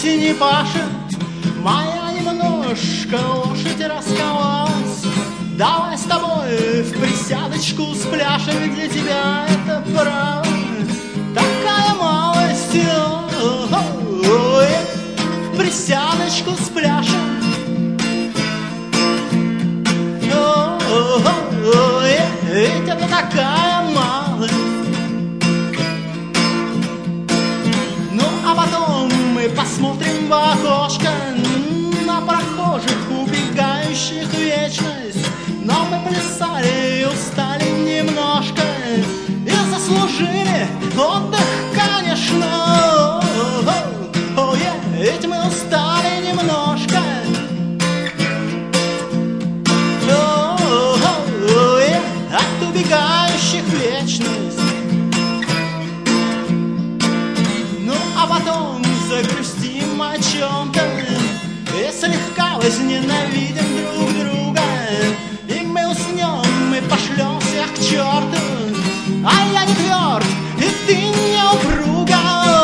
пути не пашет, моя немножко лошадь расковалась. Давай с тобой в присядочку спляшем, ведь для тебя это право такая малость. В присядочку спляшем. Ведь это такая малость. Ну а потом мы посмотрим в окошко на прохожих, убегающих в вечность. Но мы плясали и устали немножко, и заслужили отдых, конечно. Ведь мы устали немножко. От убегающих в вечность. Ну а потом загрустим о чем-то и слегка возненавидим друг друга. И мы уснем, и пошлем всех к черту. А я не тверд, и ты не упруга.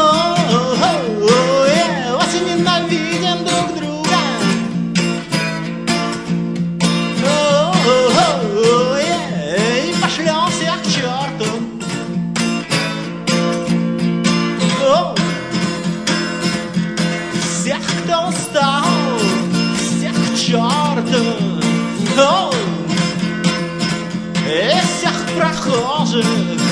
Возненавидим друг друга. И пошлем всех к черту. Всех, кто устал, всех к черту. И всех прохожих